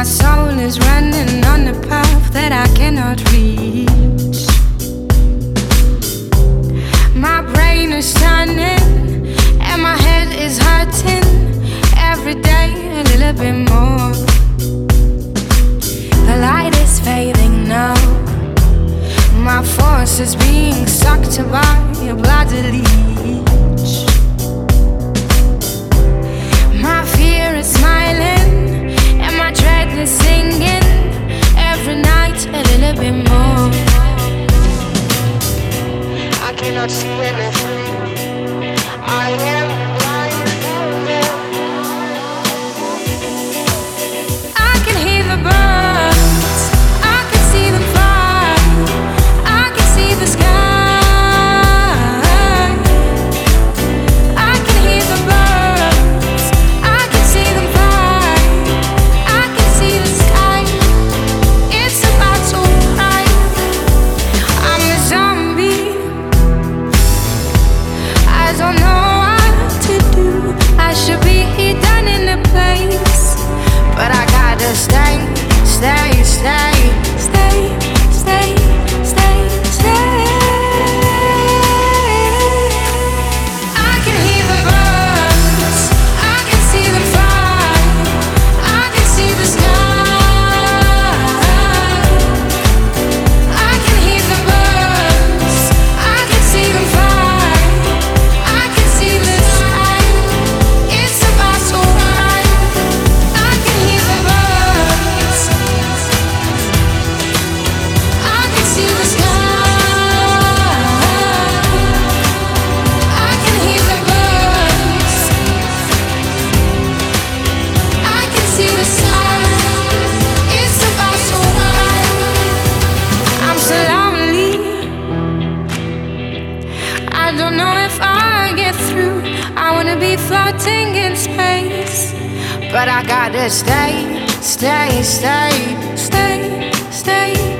My soul is running on a path that I cannot reach. My brain is turning and my head is hurting. Every day a little bit more. The light is fading now. My force is being sucked by a bloody leech. My fear is smiling and my dread is singing. Every night a little bit more. I cannot see anything. I am blind. I can hear the birds. I can see them fly. I can see the sky. I can hear the birds. I can see them fly. I can see the sky. It's about to rise. I'm a zombie. I don't know what to do. I should be done in a place, but I gotta stay, stay, stay, stay, stay, stay, stay. I can hear the birds. I can see them fly. I can see the sky. I can hear the birds. I can see them fly. I can see the sky. It's about to rise. I can hear the birds. I can see the sky. I can hear the birds. I can see the sky. It's about to rise. I'm so lonely. I don't know if I get through. I wanna be floating in space, but I gotta stay, stay, stay, stay, stay.